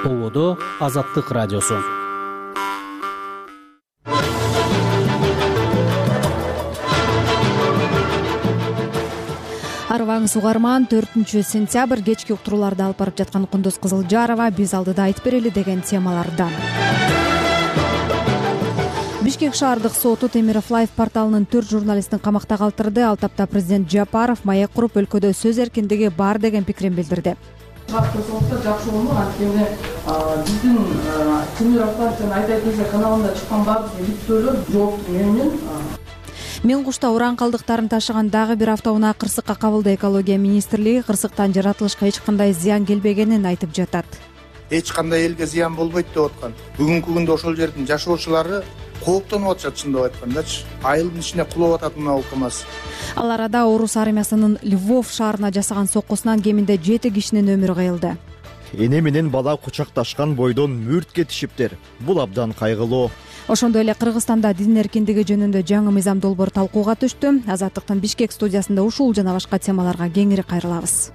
Ободо Азаттык радиосу. Арыбаңыз угарман, 4-сентябрь кечки уктурууларды алып барып жаткан Кундуз Кызылжарова биз алдыда айтып берели деген темалардан. Бишкек шаардык соту Темиров Лайф порталынын 4 журналистин камакта калтырды. Ал тапта президент Жапаров маек куруп өлкөдө сөз эркиндиги бар деген пикирин билдирди. Шартта жакшы болмок, анткени биздин Темиров Лайф жана Айтай ТВ каналында чыккан баардык видеолор жоопту менен. Мен кушта уран калдыктарын ташыган дагы бир автоунаа кырсыкка кабылды. Экология министрлиги кырсыктан жаратылышка эч кандай зыян келбегенин айтып жатат. Эч кандай элге зыян болбойт деп аткан. Бүгүнкү күндө ошол жердин жашоочулары кооптонуп атышат, чындап айткандачы. Айылдын ичине кулап атат мына КамАЗ. Ал арада орус армиясынын Львов шаарына жасаган соккусунан кеминде 7 кишинин өмүрү кыйылды. Эне менен бала кучакташкан бойдон мүрт кетишиптер. Бул абдан кайгылуу. Ошондой эле Кыргызстанда дин эркиндиги жөнүндө жаңы мыйзам долбоор талкууга түштү. Азаттыктын Бишкек студиясында ушул жана башка темаларга кеңири кайрылабыз.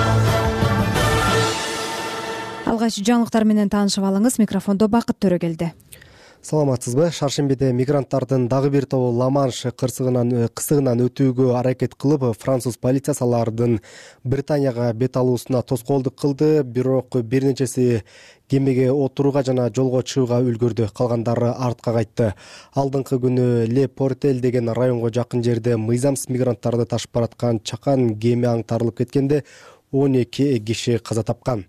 Алгач жаңылыктар менен таанышып алыңыз. Микрофондо Бакыт Төрөгелди. Саламатсызбы? Шаршембиде мигранттардын дагы бир тобу Ла-Манш кырсыгынан өтүүгө аракет кылып, француз полициясы алардын Британияга бет алуусуна тоскоолдук кылды. Бирок бир нечеси кемеге отурууга жана жолго чыгууга үлгүрдү. Калгандары артка кайтты. Алдыңкы күнү Ле Портель деген районго жакын жерде мыйзамсыз мигранттарды ташып бараткан чакан кеме аңтарылып кеткенде 12 киши каза тапкан.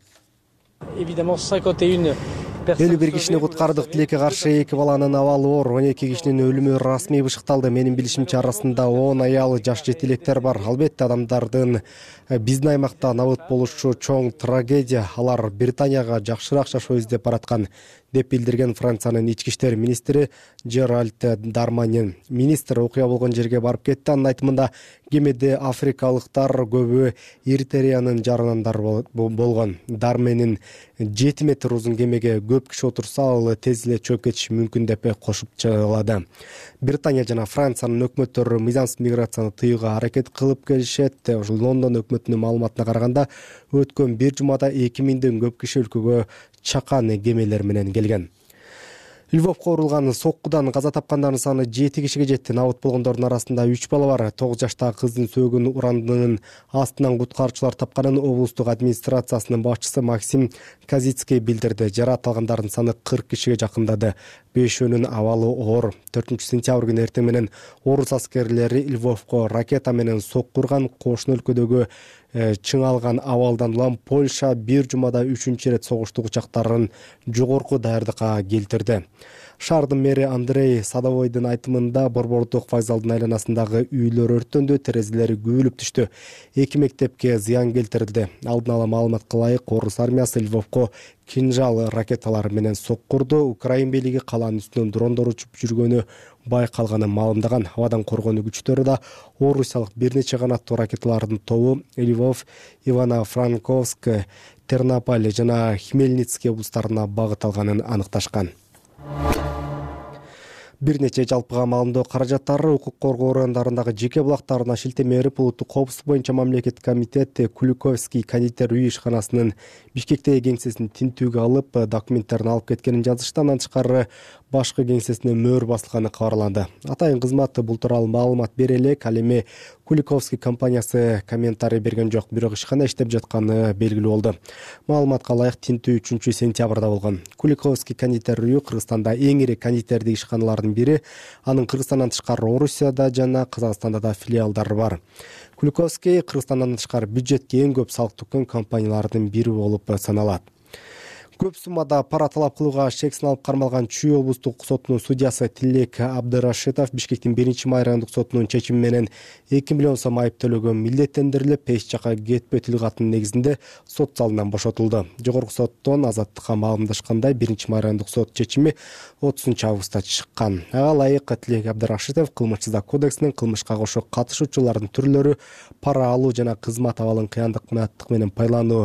51 кишини куткардык. Тилекке каршы 2 баланын абалы оор. 12 кишинин өлүмү расмий бышыкталды. Менин билишимче арасында 10 аял, жаш жетилектер бар. Албетте адамдардын биздин аймакта набыт болушу чоң трагедия. Алар Британияга жакшыраак жашоо издеп бараткан, деп билдирген Франциянын ички иштер министри Жеральд Дарманин. Министр окуя болгон жерге барып кетти. Анын айтымында кемеде африкалыктар көбү Эритреянын жаранандары болгон. Дарманин 7 метр узун кемеге көп киши отурса, ал тез эле чөгүп кетиши мүмкүн деп кошуп чыгылады. Британия жана Франциянын өкмөттөрү мыйзамсыз миграцияны тыюуга аракет кылып келишет. Лондон өкмөтүнүн маалыматына караганда, өткөн бир жумада 2000ден көп киши өлкөгө чакан кемелер менен келген. Львовко урулган соккудан каза тапкандардын саны 7 кишиге жетти. Набыт болгондордун арасында 3 бала бар. 9 жаштагы кыздын сөөгүн урандынын астынан куткаруучулар тапканын облустук администрациясынын башчысы Максим Казицкий билдирди. Жаракат алгандардын саны 40 кишиге жакындады. 5өөнүн абалы оор. 4-сентябрь күнү эртең менен орус аскерлери Львовко ракета менен сокку урган. Кошуна өлкөдөгү чыңалган абалдан улам Польша бир жумада 3-чү ирет согуштук учактарын жогорку даярдыкка келтирди. Шаардын мэри Андрей Садовойдун айтымында Борбордук вокзалдын айланасындагы үйлөр өрттөндү, терезелери күбөлүп түштү. 2 мектепке зыян келтирилди. Алдын ала маалыматка ылайык, орус армиясы Львовко кинжал ракеталары менен соккурду. Украин бийлиги каланын үстүнөн дрондор учуп жүргөнү байкалганын маалымдаган. Абадан коргонуу күчтөрү да орусиялык бир нече канаттуу ракеталардын тобу Львов, Ивано-Франковск, Тернополь жана Хмельницкий облустарына багыт алганын аныкташкан. Бир нече жалпыга маалымдоо каражаттары укук коргоо органдарындагы жеке булактарына шилтеме берип, улуттук коопсуздук боюнча мамлекеттик комитет Куликовский кондитер үй ишканасынын Бишкектеги кеңсесин тинтүүгө алып, документтерин алып кеткенин жазышты. Андан тышкары башкы кеңсесине мөөр басылганы кабарланды. Атайын кызматы бул тууралуу маалымат бере элек. Ал эми Куликовский компаниясы комментарий берген жок, бирок ишкана иштеп жатканы белгилүү болду. Маалыматка ылайык тинтүү 3-сентябрда болгон. Куликовский кондитер үйү Кыргызстанда эң ири кондитердик ишканалардын бири. Анын Кыргызстандан тышкары Орусияда жана Казакстанда да филиалдары бар. Куликовский Кыргызстандан тышкары бюджетке эң көп салык төккөн компаниялардын бири болуп саналат. Көп суммада пара талап кылууга шек салып кармалган Чүй облустук сотунун судьясы Тилек Абдырашитов Бишкектин 1-май райондук сотунун чечими менен 2 миллион сом айып төлөгөн милдеттендирилип, эч жака кетпөө тил катынын негизинде сот залынан бошотулду. Жогорку соттон азаттыкка маалымдашкандай 1-май райондук сот чечими 30-августта чыккан. Ага ылайык Тилек Абдырашитов кылмыш-жаза кодексинин кылмышка кошо катышуучулардын түрлөрү, пара алуу жана кызмат абалын кыяндык менен пайдалануу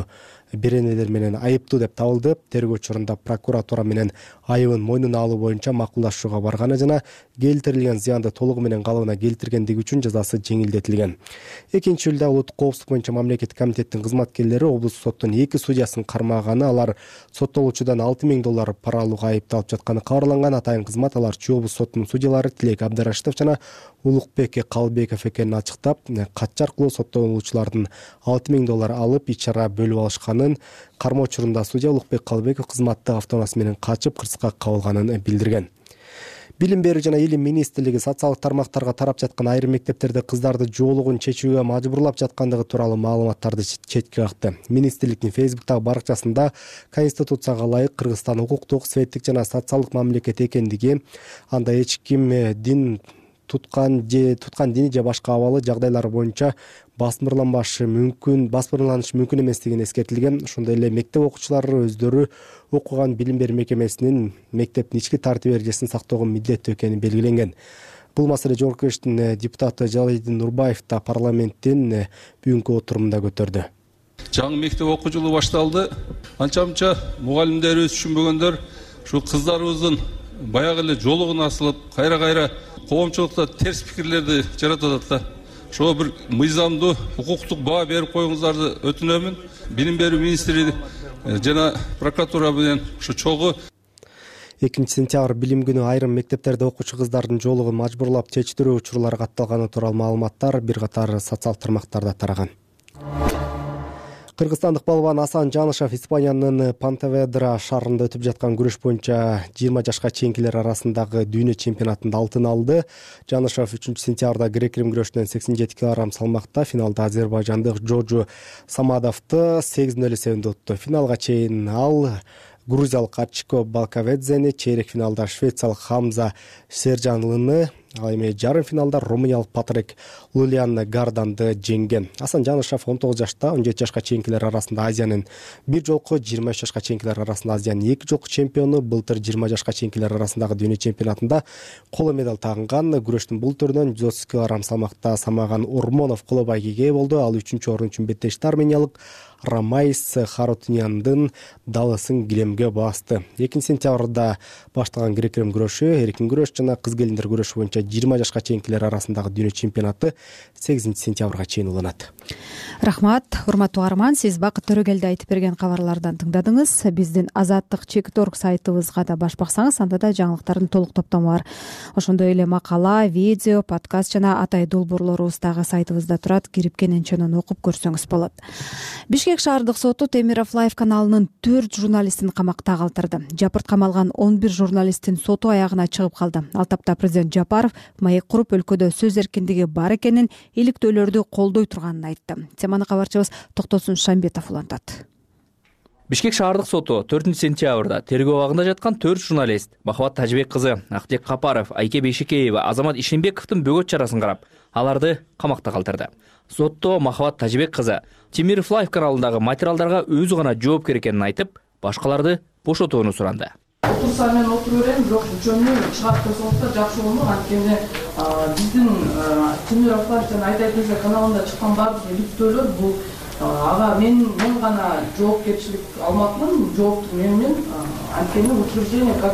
беренелер менен айыптуу деп табылды. Тергөө учурунда прокуратура менен айыбын мойнуна алуу боюнча макулдашууга барганы жана келтирилген зыянды толугу менен калыбына келтиргендиги үчүн жазасы жеңилдетилген. 2-июлда улуттук коопсуздук боюнча мамлекеттик комитеттин кызматкерлери облустук соттун 2 судьясын кармаганы, алар соттолуучудан $6,000 пара алууга айыпталып жатканы кабарланган. Атайын кызмат алар Чүй облустук соттунун судьялары Тилек Абдрашитов жана Улукбек Калбеков экенин ачыктап, катча аркылуу соттолуучулардын $6,000 алып ич-чара бөлүп алышканын, кармоо учурунда судья Улукбек Калбеков кызматтык автоунаасы менен качып кырсыкка кабылганын билдирген. Билим берүү жана илим министрлиги социалдык тармактарга тарап жаткан айрым мектептерде кыздарды жоолугун чечүүгө мажбурлап жаткандыгы тууралуу маалыматтарды четке какты. Министрликтин Фейсбуктагы баракчасында Конституцияга ылайык Кыргызстан укуктук, светтик жана социалдык мамлекет экендиги, анда эч ким дин туткан дини же башка абалы жагдайлар боюнча басмырланышы мүмкүн эместигин эскертилген. Ошондой эле мектеп окуучулары өздөрү окуган билим берүү мекемесинин мектептин ички тартип эрежесин сактоого милдеттүү экени белгиленген. Бул маселе Жогорку Кеңештин депутаты Жалалидин Нурбаев да парламенттин бүгүнкү отурумунда көтөрдү. Жаңы мектеп окуу жылы башталды. Анча-мынча мугалимдер түшүнбөгөндөр ушу кыздарыбыздын баягы эле жолугун асылып, кайра коомчулукта терс пикирлерди жаратып атат да. Ошо бир мыйзамдуу укуктук баа берип коюңуздарды өтүнөмүн. Билим берүү министри жана прокуратура менен ушу чогуу 2-сентябрь билим күнү айрым мектептерде окуучу кыздардын жоолугун мажбурлап чечтирүү учурлары катталганы тууралуу маалыматтар бир катар социалдык тармактарда тараган. Кыргызстандык балбан Асан Жанышев Испаниянын Понтеведра шаарында өтүп жаткан күрөш боюнча 20 жашка чейинкилер арасындагы дүйнө чемпионатында алтын алды. Жанышев 3-сентябрда грек-рим күрөшүнөн 87 кг салмакта финалда азербайжандык Жожу Самадовду 8-0 эсебинде утты. Финалга чейин ал грузиялык Ачико Балкаведзени, чейрек финалда швециялык Хамза Сержанлыны, ал эми жарым финалда румыниялык Патрик Лулиан Гарданды жеңген. Асан Жанышев 19 жашта 17 жашка чейинкилер арасында Азиянын бир жолку, 23 жашка чейинкилер арасында Азиянын 2 жолку чемпиону, былтыр 20 жашка чейинкилер арасындагы дүйнө чемпионатында коло медаль тагынган. Күрөштүн бул түрүнөн 130 кг салмакта Самаган Урмонов коло байгеге болду. Ал 3-чү орун үчүн беттешти армениялык Рамайс Харутуняндын далысын килемге басты. 2-сентябрда башталган грек-рим күрөшү, эркин күрөш жана кыз келиндер күрөшү боюнча 20 жашка чейинкилер арасындагы дүйнө чемпионаты 8-сентябрга чейин уланат. Рахмат, урматтуу арман, сиз Бакыт Төрөгелди айтып берген кабарлардан тыңдадыңыз. Биздин Азаттык Чекит.org сайтыбызга да баш баксаңыз, анда да жаңылыктардын толук топтому бар. Ошондой эле макала, видео, подкаст жана Атай долбоорлорубуз дагы сайтыбызда турат. Кирип кененченен окуп көрсөңүз болот. Бишкек шаардык соту Темиров Лайв каналынын 4 журналистин камакта калтырды. Жапырт камалган 11 журналисттин соту аягына чыгып калды. Ал тапта президент Жапаров маек куруп өлкөдө сөз эркиндиги бар экенин, иликтөөлөрдү колдой турганын айтты. Теманы кабарчыбыз Токтосун Шамбетов улантат. Бишкек шаардык соту 4-сентябрда тергөө абагында жаткан 4 журналист Махабат Тажыбек кызы, Актек Капаров, Айке Бейшекеева, Азамат Ишенбековдун бөгөт чарасын карап, аларды камакта калтырды. Сотто Махабат Тажыбек кызы Темиров Лайв каналындагы материалдарга өзү гана жоопкер экенин айтып, башкаларды бошотууну суранды. Отурса мен отура берем, бирок жөнү чыгарып койсоңуз да жакшы болмок. Анткени биздин Темиров Лайв жана Айтай ТВ каналында чыккан баардык иликтөөлөр бул ага мен гана жоопкерчилик алмакмын, жоопту менен. Анткени учреждение как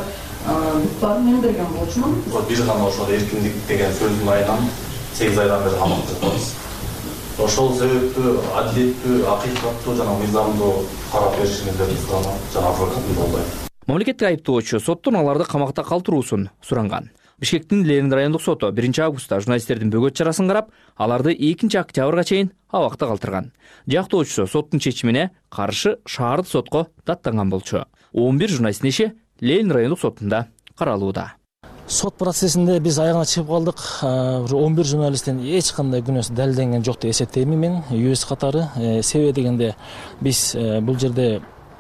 баарын мен берген болчумун. Бир гана ошол эркиндик деген сөздүн айынан 8 айдан бери камакта жатабыз. Ошол себептүү адилеттүү, акыйкаттуу жана мыйзамдуу карап беришиңиздерди сурана жана адвокатын колдойм. Мамлекеттик айыптоочу соттон аларды камакта калтыруусун суранган. Бишкектин Ленин райондук соту 1-августта журналисттердин бөгөт чарасын карап, аларды 2-октябрга чейин абакта калтырган. Жактоочусу соттун чечимине каршы шаардык сотко даттанган болчу. 11 журналисттин иши Ленин райондук сотунда каралууда. Сот процессинде биз аягына чыгып калдык. 11 журналисттин эч кандай күнөөсү далилденген жок деп эсептейм мен юрист катары. Себеби дегенде биз бул жерде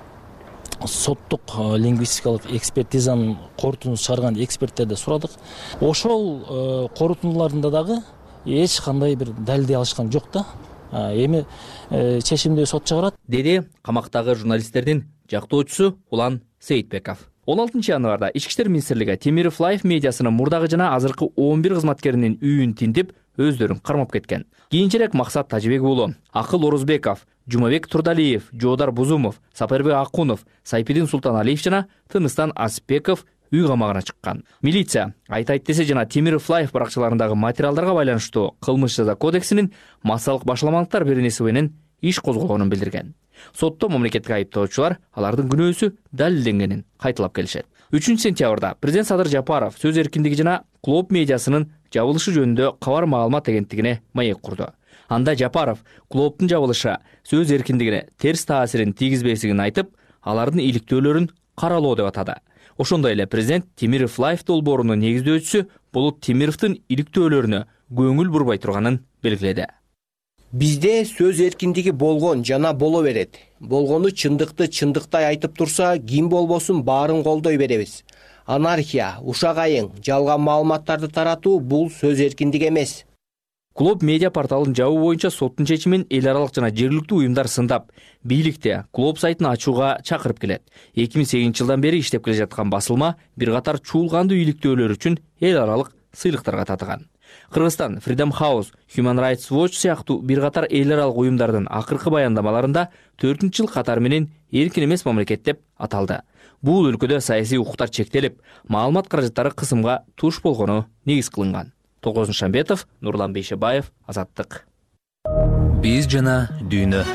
соттук лингвистикалык экспертизанын корутундун чыгарган эксперттерди сурадык. Ошол корутундуларында дагы эч кандай бир далилдей алышкан жок да. Эми чечимди сот чыгарат, деди камактагы журналисттердин жактоочусу Улан Сейитбеков. 16 январда Ички иштер министрлиги Темиров Лайв медиасынын мурдагы жана азыркы 11 кызматкеринин үйүн тинтип, өздөрүн кармап кеткен. Кийинчерээк Максат Тажибек уулу, Акыл Орузбеков, Жумабек Турдалиев, Жоодар Бузумов, Сапарбек Акунов, Сайпидин Султаналиев жана Тыныстан Асипбеков үй камагына чыккан. Милиция айтайт десе жана Темиров Лайф баракчаларындагы материалдарга байланыштуу кылмыш жаза кодексинин массалык башаламалыктар беренеси менен иш козголгонун билдирген. Сотто мамлекеттик айыптоочулар алардын күнөөсү далилденгенин кайталап келишет. 3-сентябрда президент Садыр Жапаров сөз эркиндиги жана Клоп медиасынын жабылышы жөнүндө кабар маалымат агенттигине маек курду. Анда Жапаров Клоптун жабылышы сөз эркиндигине терс таасирин тийгизбесигин айтып, алардын иликтөөлөрүн каралоо деп атады. Ошондой эле президент Темиров Лайф долбоорунун негиздөөчүсү Болот Темировдун иликтөөлөрүнө көңүл бурбай турганын белгиледи. Бизде сөз эркиндиги болгон жана боло берет. Болгону чындыкты чындыктай айтып турса, ким болбосун баарын колдой беребиз. Анархия, ушак айың, жалган маалыматтарды таратуу бул сөз эркиндиги эмес. Клоп медиа порталынын жабуу боюнча соттун чечимин эл аралык жана жергиликтүү уюмдар сындап, бийликте Клоп сайтын ачууга чакырып келет. 2008-жылдан бери иштеп келе жаткан басылма бир катар чуулгандуу иликтөөлөр үчүн эл аралык сыйлыктарга татыган. Кыргызстан Freedom House, Human Rights Watch сыяктуу бир катар эл аралык уюмдардын акыркы баяндамаларында 4-жыл катары менен эркин эмес мамлекет деп аталды. Бул өлкөдө саясий укуктар чектелип, маалымат каражаттары кысымга туш болгону негиз кылынган. Толгозун Шамбетов, Нурлан Бейшебаев, Азаттык. Биз жана дүйнө.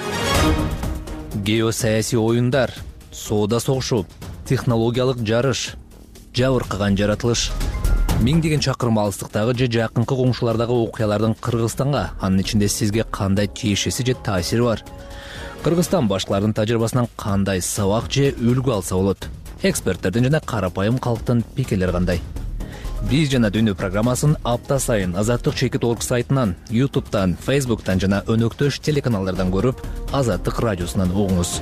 Геосаясий оюндар, соода согушу, технологиялык жарыш, жабыркаган жаратылыш. Миңдеген чакырым алыстыктагы же жакынкы коңшулардагы окуялардын Кыргызстанга, анын ичинде сизге кандай тиешеси же таасири бар? Кыргызстан башкалардын тажрыйбасынан кандай сабак же үлгү алса болот? Эксперттердин жана карапайым калктын пикирлери кандай? Биз жана дүйнө программасын апта сайын Азаттык Чекит.орг сайтынан, YouTube'тан, Facebook'тан жана өнөктөш телеканалдардан көрүп, Азаттык радиосунан угуңуз.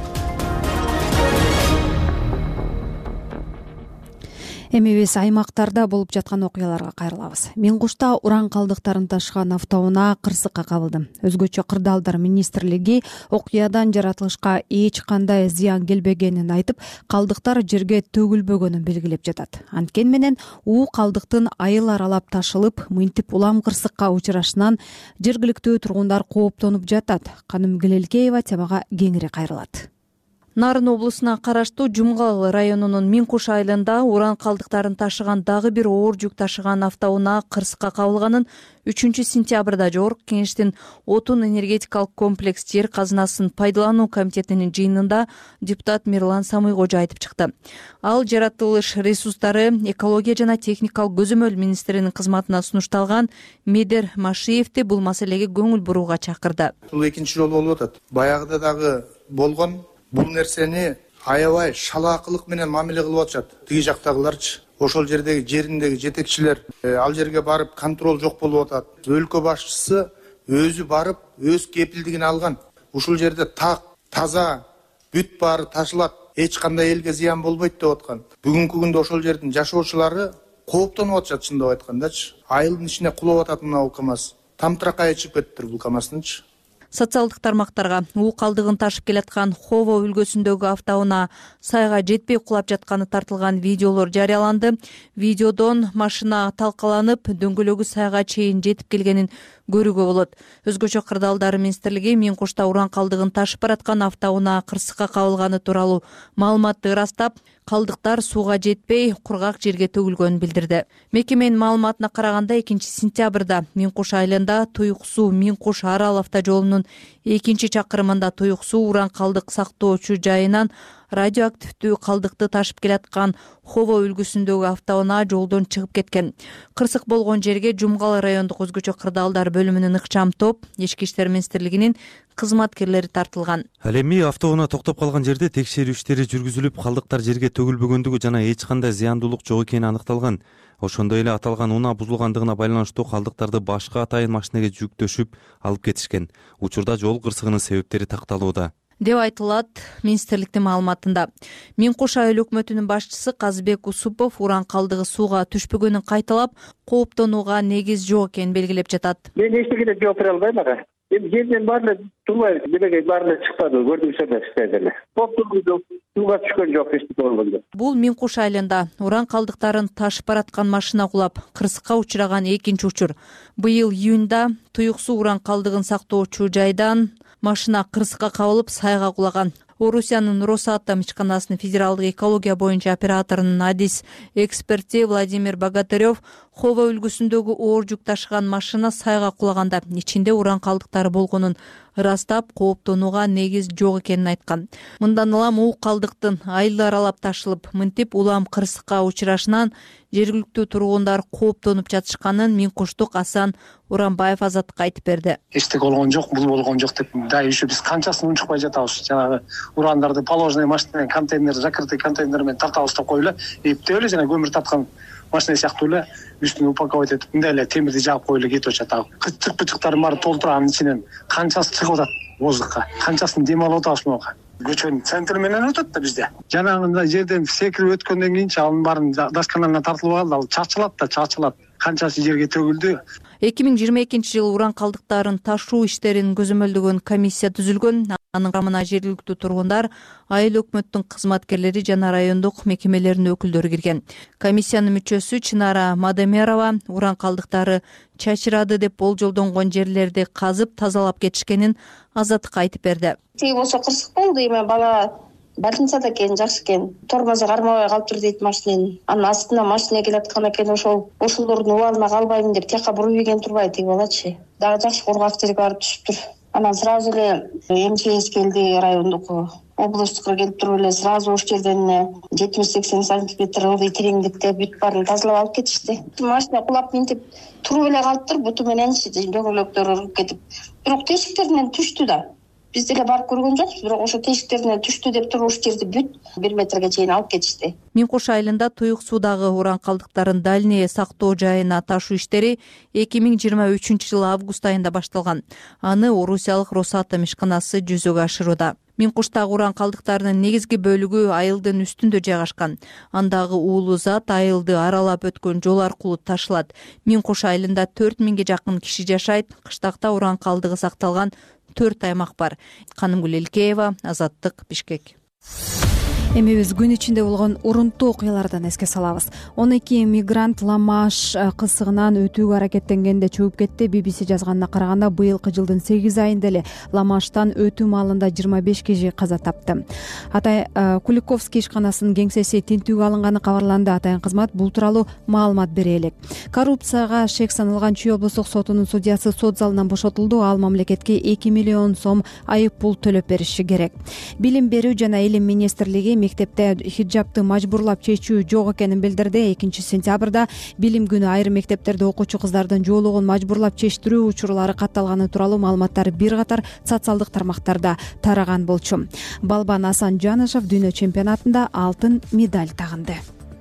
Эми биз аймактарда болуп жаткан окуяларга кайрылабыз. Миңкушта уран калдыктарын ташыган автоунаа кырсыкка кабылды. Өзгөчө Кырдаалдар министрлиги окуядан жаратылышка эч кандай зыян келбегенин айтып, калдыктар жерге төгүлбөгөнүн белгилеп жатат. Анткени менен уу калдыктын айыл аралап ташылып, мынтип улам кырсыкка учурашынан жергиликтүү тургундар кооптонуп жатат. Каным Гелелкеева темага кеңири кайрылат. Нарын облусуна караштуу Жумгал районунун Миңкуш айылында уран калдыктарын ташыган дагы бир оор жүк ташыган автоунаа кырсыкка кабылганын 3-сентябрда Жогорку Кеңештин отун энергетикалык комплекс жер казынасын пайдалануу комитетинин жыйынында депутат Мирлан Самыйкожо айтып чыкты. Ал жаратылыш ресурстары, экология жана техникалык көзөмөл министринин кызматына сунушталган Медер Машиевди бул маселеге көңүл бурууга чакырды. Бул экинчи жолу болуп атат. Баягыда дагы болгон бул нерсени аябай шалаакылык менен мамиле кылып атышат. Тиги жактагыларчы, ошол жериндеги жетекчилер ал жерге барып контроль жок болуп атат. Өлкө башчысы өзү барып, өз кепилдигин алган. Ушул жерде так, таза, бүт баары ташылат. Эч кандай элге зыян болбойт деп аткан. Бүгүнкү күндө ошол жердин жашоочулары кооптонуп атышат, чындап айткандачы. Айылдын ичине кулап атат мына КАМАЗ. Тамтыракка чыгып кетиптир бул КАМАЗдынчы. Социалдык тармактарга уу калдыгын ташып келаткан Хово өлкөсүндөгү автоунаа сайга жетпей кулап жатканы тартылган видеолор жарыяланды. Видеодон машина талкаланып, дөңгөлөгү сайга чейин жетип келгенин көрүүгө болот. Өзгөчө Кырдаалдар министрлиги Миңкушта уран калдыгын ташып бараткан автоунаа кырсыкка кабылганы тууралуу маалыматты ырастап, калдыктар сууга жетпей, кургак жерге төгүлгөнүн билдирди. Мекеменин маалыматына караганда 2-сентябрда Миңкуш айылында Туюк суу Миңкуш Арал автожолунун 2-чакырымында Туюк суу уран калдык сактоочу жайынан радиоактивдүү калдыкты ташып келаткан Хово үлгүсүндөгү автоунаа жолдон чыгып кеткен. Кырсык болгон жерге Жумгал райондук өзгөчө Кырдаалдар бөлүмүнүн ыкчам топ, Ички иштер министрлигинин кызматкерлери тартылган. Ал эми автоунаа токтоп калган жерде текшерүү иштери жүргүзүлүп, калдыктар жерге төгүлбөгөндүгү жана эч кандай зыяндуулук жок экени аныкталган. Ошондой эле аталган унаа бузулгандыгына байланыштуу калдыктарды башка атайын машинеге жүктөшүп алып кетишкен. Учурда жол кырсыгынын себептери такталууда деп айтылат министрликтин маалыматында. Миңкуш айыл өкмөтүнүн башчысы Казбек Усупов уран калдыгы сууга түшпөгөнүн кайталап, кооптонууга негиз жок экенин белгилеп жатат. Мен эчтекеде жооп бере албайм ага. Эми жерден баары эле турбай делегей баары эле чыкпады, көрдүңүздөр да сиздер деле. Топтурду сууга түшкөн жок эчтеке болгондо. Бул Миңкуш айылында уран калдыктарын ташып бараткан машина кулап кырсыкка учураган экинчи учур. Быйыл июнда Туюк суу уран калдыгын сактоочу жайдан машина кырсыкка кабылып сайга кулаган. Орусиянын Росатом ишканасынын федералдык экология боюнча операторунун адис эксперти Владимир Богатырев Хова үлгүсүндөгү оор жүк ташыган машина сайга кулаганда ичинде уран калдыктары болгонун ырастап, кооптонууга негиз жок экенин айткан. Мындан улам уу калдыктын айыл аралап ташылып, мынтип улам кырсыкка учурашынан жергиликтүү тургундар кооптонуп жатышканын Миңкуштук Асан Уранбаев Азаттыкка айтып берди. Эчтеке болгон жок, бул болгон жок деп дайы ушу биз канчасын унчукпай жатабыз. Жанагы урандарды положенный машина контейнер, закрытый контейнер менен тартабыз деп коюп эле, эптеп эле жана көмүр тарткан машина сыяктуу эле үстүнө упаковать этип мындай эле темирди жаап коюп эле кетип атат. Кычык-пычыктарын баары толтуруп анын ичинен канчасы чыгып атат воздухка, канчасын дем алып атабыз могу. Көчөнүн центри менен өтөт да бизде. Жанагындай жерден секирип өткөндөн кийинчи анын баарын дашканалына тартылып алды, ал чачылат. Канчасы жерге төгүлдү. 2022-жылы уран калдыктарын ташуу иштерин көзөмөлдөгөн комиссия түзүлгөн. Анын курамына жергиликтүү тургундар, айыл өкмөттүн кызматкерлери жана райондук мекемелердин өкүлдөрү кирген. Комиссиянын мүчөсү Чынара Мадемерова уран калдыктары чачырады деп болжолдонгон жерлерди казып тазалап кетишкенин Азаттыкка айтып берди. Тиги болсо кырсык болду, эми бала больницада экен, жакшы экен. Тормозу кармабай калыптыр дейт машинени. Анын астына машина келаткан экен, ошолордун убалына калбайм деп тияка буруп ийген турбайт тиги балачы. Дагы жакшы кургакчылык барып түшүптүр. Анан сразу эле МЧС келди, райондук, областтыкка келип туруп эле сразу ош жерден 70-80 сантиметр ылдый тереңдикте бүт баарын тазалап алып кетишти. Машина кулап минтип туруп эле калыптыр, буту менен дөңгөлөктөр уруп кетип. Бирок тешиктеринен түштү да. Биз деле барып көргөн жокпуз, бирок ошо тешиктеринен түштү деп туруп уш жерди бүт 1 метрге чейин алып кетишти. Миңкуш айылында Туюк суудагы уран калдыктарын дальний сактоо жайына ташуу иштери 2023-жылы август айында башталган. Аны Орусиялык Росатом ишканасы жүзөгө ашырууда. Миңкуштагы уран калдыктарынын негизги бөлүгү айылдын үстүндө жайгашкан. Андагы уулуу зат айылды аралап өткөн жол аркылуу ташылат. Миңкуш айылында 4000ге жакын киши жашайт. Кыштакта уран калдыгы сакталган 4 аймак бар. Канымгүл Элкеева, Азаттык, Бишкек. Эми биз күн ичинде болгон урунттуу окуялардан эске салабыз. 12 мигрант Ла-Манш кысыгынан өтүүгө аракеттенгенде чөгүп кетти. BBC жазганына караганда быйылкы жылдын 8 айында эле Ла-Манштан өтүү маалында 25 киши каза тапты. Атай Куликовский ишканасынын кеңсеси тинтүүгө алынганы кабарланды. Атайын кызмат бул тууралуу маалымат бере элек. Коррупцияга шек саналган Чүй облустук сотунун судьясы сот залынан бошотулду. Ал мамлекетке 2 миллион сом айып пул төлөп бериши керек. Билим берүү жана илим министрлиги мектепте хиджабты мажбурлап чечүү жок экенин билдирди. 2-сентябрда билим күнү айрым мектептерде окуучу кыздардын жоолугун мажбурлап чечтирүү учурлары катталганы тууралуу маалыматтар бир катар социалдык тармактарда тараган болчу. Балбан Асан Жанышев дүйнө чемпионатында алтын медаль тагынды.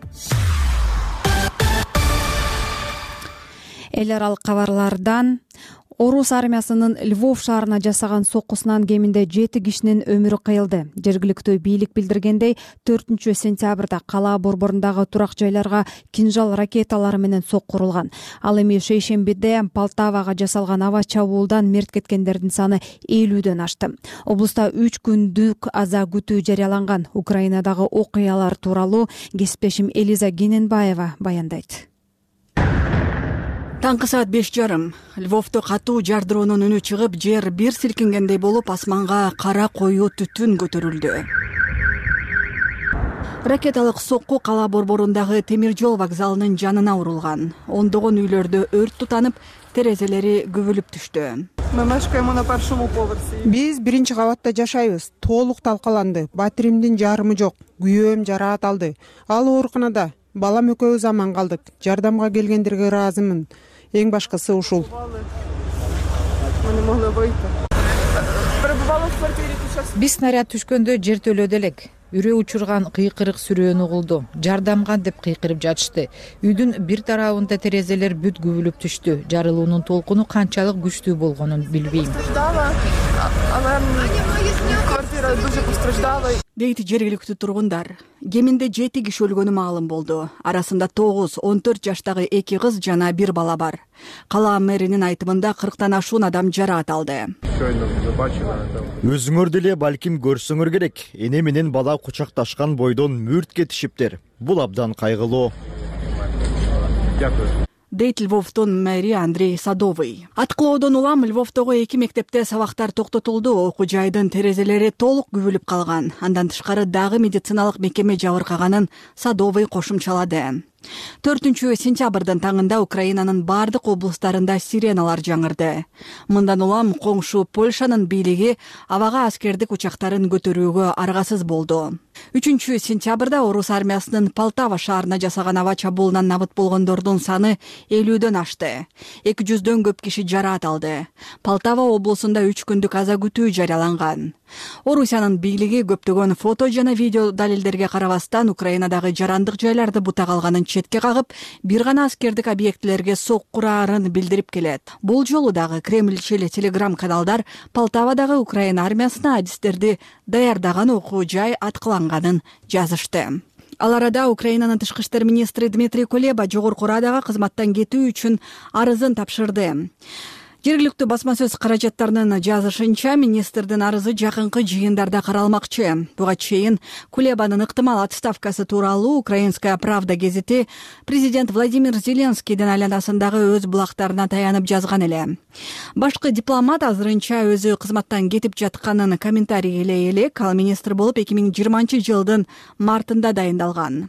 Эл аралык кабарлардан Орус армиясынын Львов шаарына жасаган соккусунан кеминде 7 кишинин өмүрү кыйылды. Жергиликтүү бийлик билдиргендей, 4-сентябрда кала борборундагы турак жайларга кинжал ракеталары менен сокку урулган. Ал эми шейшембиде Полтавага жасалган аба чабуулдан мерт кеткендердин саны 50дөн ашты. Облуста 3 күндүк аза күтүү жарыяланган. Украинадагы окуялар тууралуу кесиптешим Элиза Гененбаева баяндайт. Таңкы саат 5:30 Львовдо катуу жардыроонун үнү чыгып, жер бир силкингендей болуп, асманга кара коюу түтүн көтөрүлдү. Ракеталык сокку кала борборундагы темир жол вокзалынын жанына урулган. Ондогон үйлөрдө өрт тутанып, терезелери күбүлүп түштү. Биз биринчи кабатта жашайбыз. Толук талкаланды. Батиримдин жарымы жок. Күйөөм жараат алды. Ал ооруканада. Балам экөөбүз аман калдык. Жардамга келгендерге ыраазымын. Эң башкысы ушул. Биз снаряд түшкөндө жер төлөдө элек. Үрөө учурган кыйкырык сүрөөнү угулду. Жардамга деп кыйкырып жатышты. Үйдүн бир тарабында терезелер бүт күбүлүп түштү. Жарылуунун толкуну канчалык күчтүү болгонун билбейм. Квартира дуже постраждала. Дейт жергиликтүү тургундар. Кеминде 7 киши өлгөнү маалым болду. Арасында 9-14 жаштагы 2 кыз жана 1 бала бар. Кала мэринин айтымында 40тан ашуун адам жараат алды. Өзүңөр деле балким көрсөңөр керек. Эне менен бала кучакташкан бойдон мүрт кетишиптир. Бул абдан кайгылуу. Дейт Львовдун мэри Андрей Садовый. Аткылоодон улам Львовдогу 2 мектепте сабактар токтотулду. Окуу жайдын терезелери толук күбүлүп калган. Андан тышкары дагы медициналык мекеме жабыркаганын Садовый кошумчалады. 4-сентябрдын таңында Украинанын бардык облустарында сиреналар жаңырды. Мындан улам коңшу Польшанын бийлиги абага аскердик учактарын көтөрүүгө аргасыз болду. 3-сентябрда орус армиясынын Полтава шаарына жасаган аба чабуулунан набыт болгондордун саны 50дөн ашты. 200дөн көп киши жараат алды. Полтава облусунда 3 күндүк аза күтүү жарыяланган. Орусиянын бийлиги көптөгөн фото жана видео далилдерге карабастан Украинадагы жарандык жайларды бута калганын четке кагып, бир гана аскердик объектилерге соккураарын билдирип келет. Бул жолу дагы Кремльчил телеграм-каналдар Полтавадагы Украина армиясына адистерди даярдаган окуу жай аткыланганын жазышты. Ал арада Украинанын тышкы иштер министри Дмитрий Кулеба жогорку Радага кызматтан кетүү үчүн арызын тапшырды. Жергиликтүү басма сөз каражаттарынын жазышынча, министрдин арызы жакынкы жыйындарда каралмакчы. Буга чейин Кулебанын ыктымал отставкасы тууралуу Украинская правда гезити президент Владимир Зеленскийдин айланасындагы өз булактарына таянып жазган эле. Башкы дипломат азырынча өзү кызматтан кетип жатканын комментарий элек, ал министр болуп 2020-жылдын мартында дайындалган.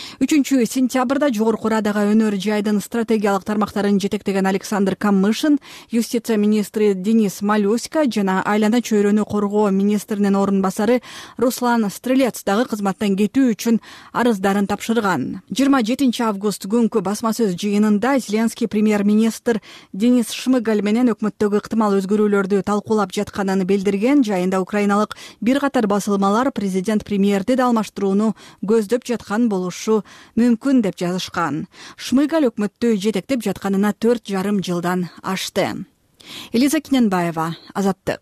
3-сентябрда жогорку Радага өнөр жайдын стратегиялык тармактарын жетектеген Александр Камышин, юстиция министри Денис Малюська жана айлана чөйрөнү коргоо министринин орун басары Руслан Стрелец дагы кызматтан кетүү үчүн арыздарын тапшырган. 27 август күнкү басма сөз жыйынында Зеленский премьер-министр Денис Шмыгаль менен өкмөттөгү ыктымал өзгөрүүлөрдү талкуулап жатканын билдирген. Жайында украиналык бир катар басылмалар президент премьерди да алмаштырууну көздөп жаткан болушу мүмкүн деп жазышкан. Шмыгаль өкмөттү жетектеп жатканына 4,5 жылдан ашты. Элиза Киненбаева, Азаттык.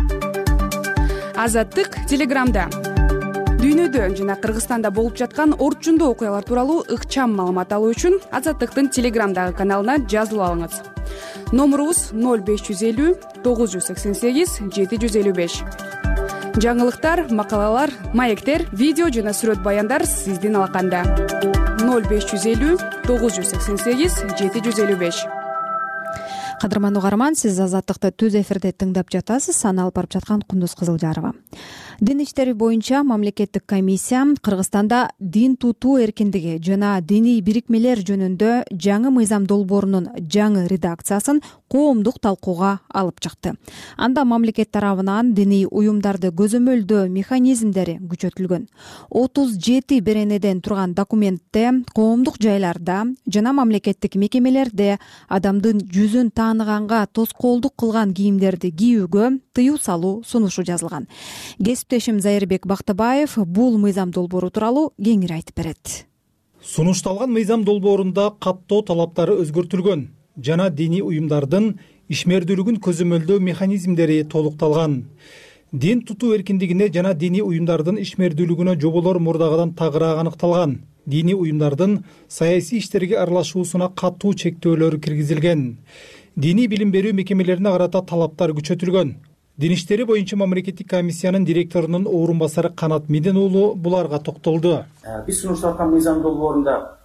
Азаттык телеграмда. Дүйнөдө жана Кыргызстанда болуп жаткан орчундуу окуялар тууралуу ыкчам маалымат алуу үчүн Азаттыктын телеграмдагы каналына жазылып алыңыз. Номурубуз 0550 988 755. Жаңылыктар, макалалар, маектер, видео жана сүрөт баяндар сиздин алаканда. 0550 988 755. Кадырман угарман, сиз Азаттыкты түз эфирде тыңдап жатасыз. Аны алып барып жаткан Кундуз Кызылжарова. Дин иштери боюнча мамлекеттик комиссия Кыргызстанда дин тутуу эркиндиги жана диний бирикмелер жөнүндө жаңы мыйзам долбоорунун жаңы редакциясын коомдук талкууга алып чыкты. Анда мамлекет тарабынан диний уюмдарды көзөмөлдөө механизмдери күчөтүлгөн. 37 беренеден турган документте коомдук жайларда жана мамлекеттик мекемелерде адамдын жүзүн тааныганга тоскоолдук кылган кийимдерди кийүүгө тыюу салуу сунушу жазылган. Кесиптешим Зайырбек Бактыбаев бул мыйзам долбоору тууралуу кеңири айтып берет. Сунушталган мыйзам долбоорунда каттоо талаптары өзгөртүлгөн жана диний уюмдардын ишмердүүлүгүн көзөмөлдөө механизмдери толукталган. Дин тутуу эркиндигине жана диний уюмдардын ишмердүүлүгүнө жоболор мурдагыдан тагыраак аныкталган. Диний уюмдардын саясий иштерге аралашуусуна катуу чектөөлөр киргизилген. Диний билим берүү мекемелерине карата талаптар күчөтүлгөн. Дин иштери боюнча мамлекеттик комиссиянын директорунун орун басары Канат Меден уулу буларга токтолду. Биз сунушталган мыйзам долбоорунда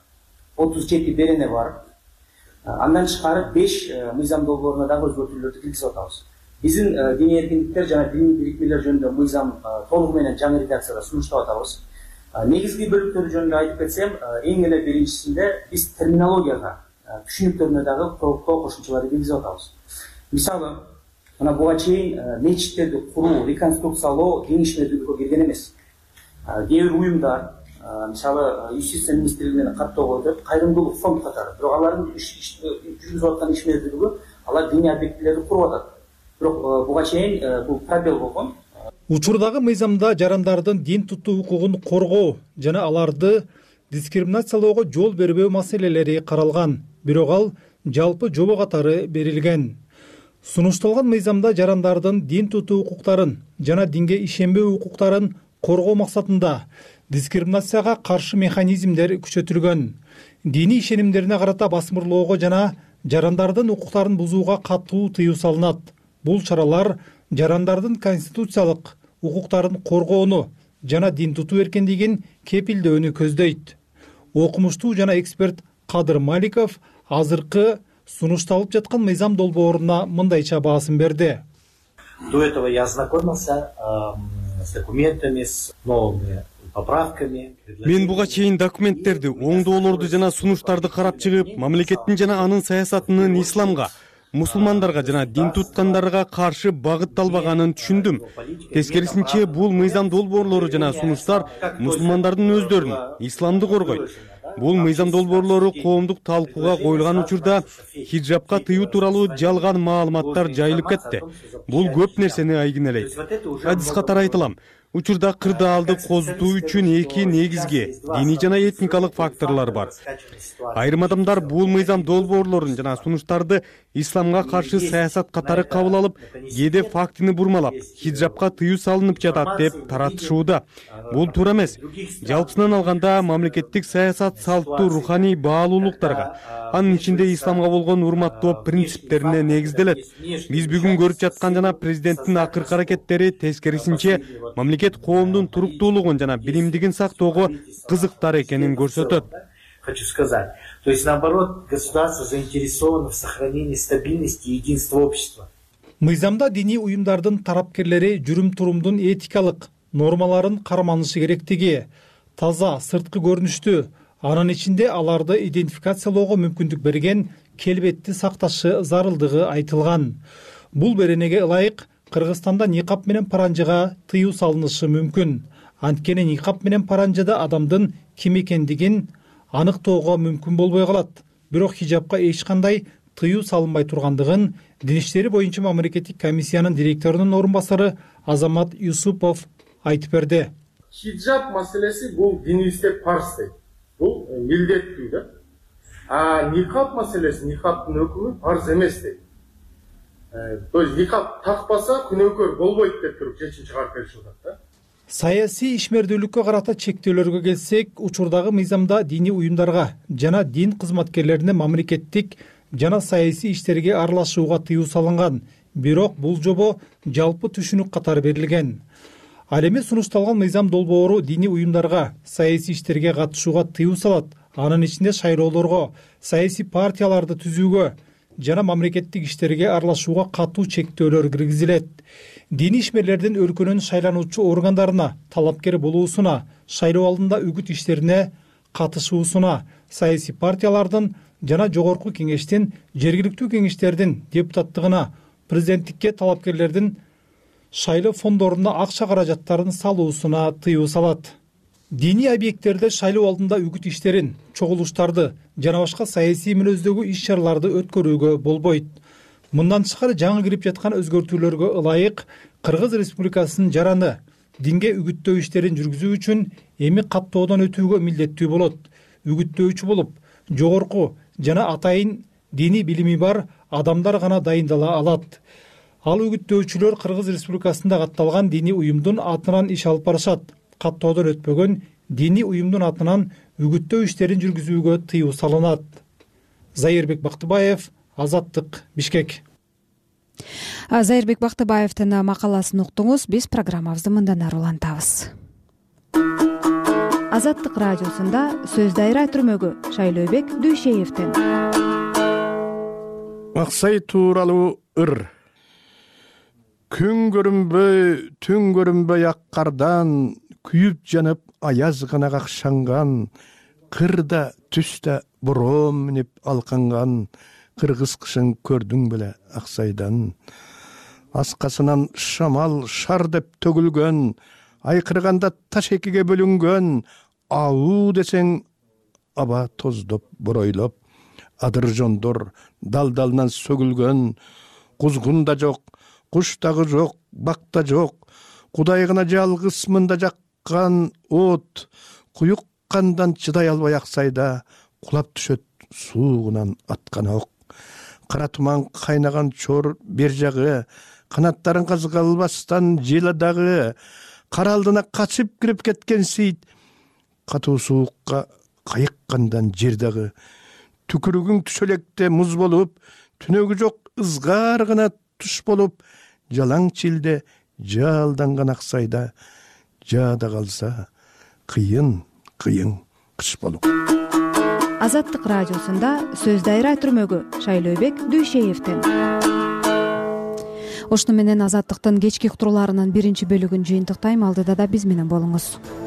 37 берене бар. Андан тышкары 5 мыйзам долбооруна дагы өзгөртүүлөрдү киргизип атабыз. Биздин диний эркиндиктер жана диний бирикмелер жөнүндө мыйзам толугу менен жаңы редакцияда сунуштап атабыз. Негизги бөлүктөрү жөнүндө айтып кетсем, эң эле биринчисинде биз терминологияга, түшүнүктөрүнө дагы толуктоо кошумчаларды киргизип атабыз. Мисалы, мына буга чейин мечиттерди куруу, реконструкциялоо кеңешмедүүлүккө кирген эмес. Кээ бир уюмдар, мисалы, юстиция министрлигинен каттоо коюп, кайрымдуулук фонд катары, бирок алардын жүргүзүп аткан ишмердүүлүгү алар диний объектилерди куруп атат. Бирок буга чейин бул пробел болгон. Учурдагы мыйзамда жарандардын дин тутуу укугун коргоо жана аларды дискриминациялоого жол бербөө маселелери каралган, бирок ал жалпы жобо катары берилген. Сунушталган мыйзамда жарандардын дин тутуу укуктарын жана динге ишенбөө укуктарын коргоо максатында дискриминацияга каршы механизмдер күчөтүлгөн. Диний ишенимдерине карата басмырлоого жана жарандардын укуктарын бузууга катуу тыюу салынат. Бул чаралар жарандардын конституциялык укуктарын коргоону жана дин тутуу эркиндигин кепилдөөнү көздөйт. Окумуштуу жана эксперт Кадыр Маликов азыркы сунушталып жаткан мыйзам долбооруна мындайча баасын берди. До этого я ознакомился с документами, с новыми поправками. Мен буга чейин документтерди, оңдоолорду жана сунуштарды карап чыгып, мамлекеттин жана анын саясатынын исламга, мусулмандарга жана дин туткандарга каршы багытталбаганын түшүндүм. Тескерисинче, бул мыйзам долбоорлору жана сунуштар мусулмандардын өздөрүн, исламды коргойт. Бул мыйзам долбоорлору коомдук талкууга коюлган учурда хиджабка тыюу тууралуу жалган маалыматтар жайылып кетти. Бул көп нерсени айгинелейт. Адис катары айтылам. Учурда кырдаалды козутуу үчүн эки негизги диний жана этникалык факторлор бар. Айрым адамдар бул мыйзам долбоорлорун жана сунуштарды исламга каршы саясат катары кабыл алып, кээде фактыны бурмалап, хиджабка тыюу салынып жатат деп таратышууда. Бул туура эмес. Жалпысынан алганда мамлекеттик саясат салттуу руханий баалуулуктарга, анын ичинде исламга болгон урматтоо принциптерине негизделет. Биз бүгүн көрүп жаткан жана президенттин акыркы аракеттери тескерисинче мамлекет коомдун туруктуулугун жана биримдигин сактоого кызыктар экенин көрсөтөт. Хочу сказать, то есть наоборот, государство заинтересовано в сохранении стабильности и единства общества. Мыйзамда диний уюмдардын тарапкерлери жүрүм-турумдун этикалык нормаларын карманышы керектиги, таза сырткы көрүнүштү, анын ичинде аларды идентификациялоого мүмкүндүк берген келбетти сакташы зарылдыгы айтылган. Бул беренеге ылайык Кыргызстанда никап менен паранжыга тыюу салынышы мүмкүн. Анткени никап менен паранжыда адамдын ким экендигин аныктоого мүмкүн болбой калат. Бирок хижабка эч кандай тыюу салынбай тургандыгын Дин иштери боюнча мамлекеттик комиссиянын директорунун орун басары Азамат Юсупов айтып берди. Хиджаб маселеси бул динибизде парз дейт. Бул милдеттүү да. А никап маселеси, никаптын өкүмү парз эмес дейт. То есть никап такпаса күнөөкөр болбойт деп туруп чечим чыгарып беришип атат да. Саясий ишмердүүлүккө карата чектөөлөргө келсек, учурдагы мыйзамда диний уюмдарга жана дин кызматкерлерине мамлекеттик жана саясий иштерге аралашууга тыюу салынган. Бирок бул жобо жалпы түшүнүк катары берилген. Ал эми сунушталган мыйзам долбоору диний уюмдарга саясий иштерге катышууга тыюу салат. Анын ичинде шайлоолорго, саясий партияларды түзүүгө жана мамлекеттик иштерге аралашууга катуу чектөөлөр киргизилет. Диний ишмерлердин өлкөнүн шайлануучу органдарына талапкер болуусуна, шайлоо алдында үгүт иштерине катышуусуна, саясий партиялардын жана жогорку кеңештин, жергиликтүү кеңештердин депутаттыгына, президенттикке талапкерлердин шайлоо фондоруна акча каражаттарын салуусуна тыюу салат. Диний объекттерде шайлоо алдында үгүт иштерин, чогулуштарды жана башка саясий мүнөздөгү иш-чараларды өткөрүүгө болбойт. Мындан тышкары жаңы кирип жаткан өзгөртүүлөргө ылайык Кыргыз Республикасынын жараны динге үгүттөө иштерин жүргүзүү үчүн эми каттоодон өтүүгө милдеттүү болот. Үгүттөөчү болуп, жогорку жана атайын диний билими бар адамдар гана дайындала алат. Ал үгүттөөчүлөр Кыргыз Республикасында катталган диний уюмдун атынан иш алып барышат. Каттоодон өтпөгөн диний уюмдун атынан үгүттөө иштерин жүргүзүүгө тыюу салынат. Зайырбек Бактыбаев, Азаттык, Бишкек. Зайырбек Бактыбаевдин макаласын уктуңуз. Биз программабызды мындан ары улантабыз. Азаттык радиосунда сөз дайра түрмөгү Шайлообек Дүйшеевдин. Аксай тууралуу ыр. Күн көрүнбөй, түн көрүнбөй ак кардан, күйүп жанып аяз гана какшанган, кырда түстө бороом минип алканган, кыргыз кышын көрдүң беле Аксайдан. Аскасынан шамал шар деп төгүлгөн, айкырганда таш экиге бөлүнгөн, ауу десең аба тоздоп боройлоп, адыр жондор дал-далынан сөгүлгөн, кузгун да жок, куш дагы жок, бак да жок, Кудай гана жалгыз мында жаккан от, куюк кандан чыдай албай Аксайда кулап түшөт суугунан аткан ок. кара туман кайнаган чор бер жагы, канаттарын казга албастан жела дагы, кара алдына качып кирип кеткен сейит, катуу суукка кайыккандан жер дагы, түкүрүгүң түшөлекте муз болуп, түнөгү жок ызгар гана туш болуп, жалаң чилде жалданган аксайда жаада калса кыйын кыш болуп. Азаттык радиосунда сөз дайра түрмөгү Шайлообек Дүйшеевден. Ошону менен Азаттыктын кечки уктурууларынын биринчи бөлүгүн жыйынтыктайм. Алдыда да биз менен болуңуз.